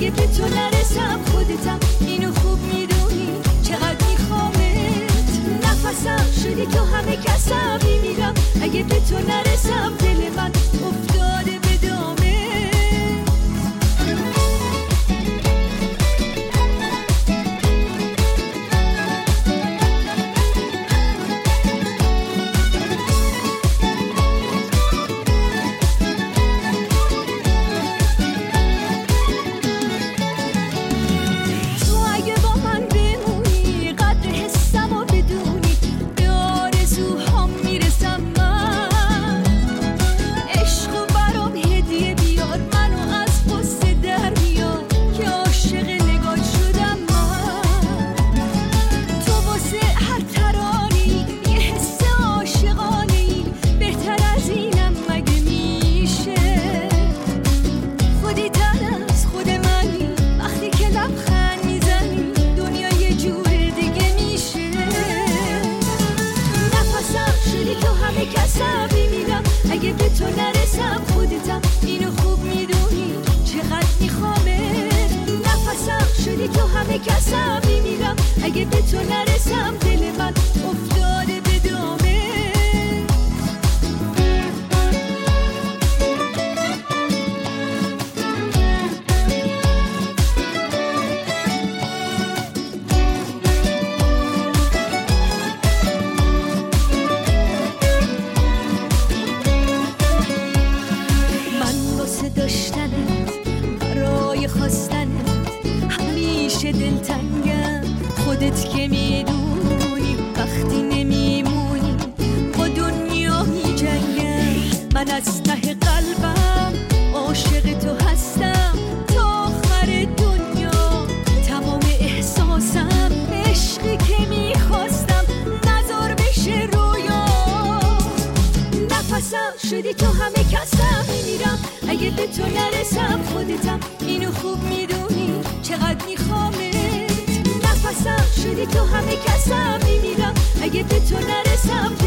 اگه به تو نرسم خودتم اینو خوب میدونی چقدر میخوامت. نفسم شدی تو همه کسم میمیرم اگه به تو نرسم دل من افتاده به دامت. اگه به تو نرسم خودتم اینو خوب میدونی چقدر میخوامت. نفسم شدی تو همه کسم میمیرم اگه به تو نرسم دل من افتاده به دامت. دلتنگم خودت که میدونی وقتی نمیمونی با دنیا میجنگم. من از ته قلبم عاشق تو هستم تا آخر دنیا. تمام احساسم عشقی که میخواستم نذار بشه رویا. نفسم شدی تو همه کسم میمیرم اگه به تو نرسم خودتم اینو خوب میدونی چقدر میخوامت. نفسم شدی تو همه کسم میمیرم اگه به تو نرسم